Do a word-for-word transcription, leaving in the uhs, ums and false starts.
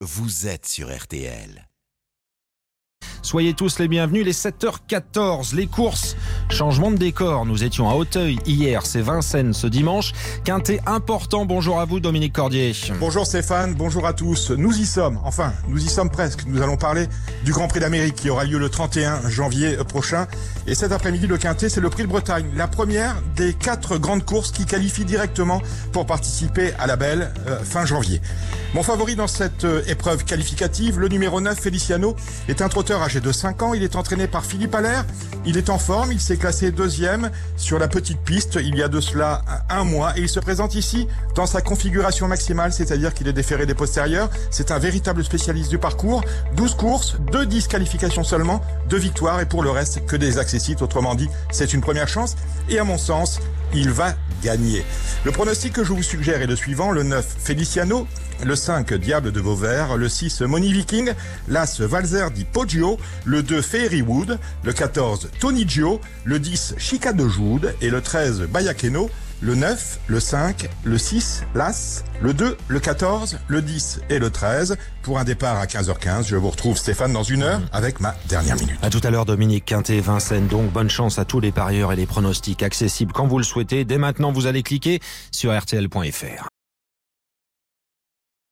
vous êtes sur R T L. Soyez tous les bienvenus, les sept heures quatorze, les courses, changement de décor. Nous étions à Auteuil hier, c'est Vincennes ce dimanche. Quintet important, bonjour à vous Dominique Cordier. Bonjour Stéphane, bonjour à tous. Nous y sommes, enfin, nous y sommes presque. Nous allons parler du Grand Prix d'Amérique qui aura lieu le trente et un janvier prochain. Et cet après-midi, le Quintet, c'est le Prix de Bretagne. La première des quatre grandes courses qui qualifient directement pour participer à la belle euh, fin janvier. Mon favori dans cette euh, épreuve qualificative, le numéro neuf, Feliciano, est un trotteur âgé de cinq ans. Il est entraîné par Philippe Allaire. Il est en forme. Il s'est classé deuxième sur la petite piste il y a de cela un mois. Et il se présente ici dans sa configuration maximale, c'est-à-dire qu'il est déféré des postérieurs. C'est un véritable spécialiste du parcours. douze courses, deux disqualifications seulement, deux victoires et pour le reste que des accessites. Autrement dit, c'est une première chance. Et à mon sens, il va gagner. Le pronostic que je vous suggère est le suivant. Le neuf, Feliciano. Le cinq, Diable de Vauvert. Le six, Money Viking. L'As, Valzer di Poggio. Le deux, Fairywood. Le quatorze, Tony Gio. Le dix, Chica de Joude. Et le treize, Bayakeno. Le neuf, le cinq, le six, l'As. Le deux, le quatorze, le dix et le treize. Pour un départ à quinze heures quinze. Je vous retrouve Stéphane dans une heure avec ma dernière minute. À tout à l'heure Dominique, Quintet, Vincennes. Donc bonne chance à tous les parieurs et les pronostics accessibles quand vous le souhaitez. Dès maintenant, vous allez cliquer sur R T L point F R.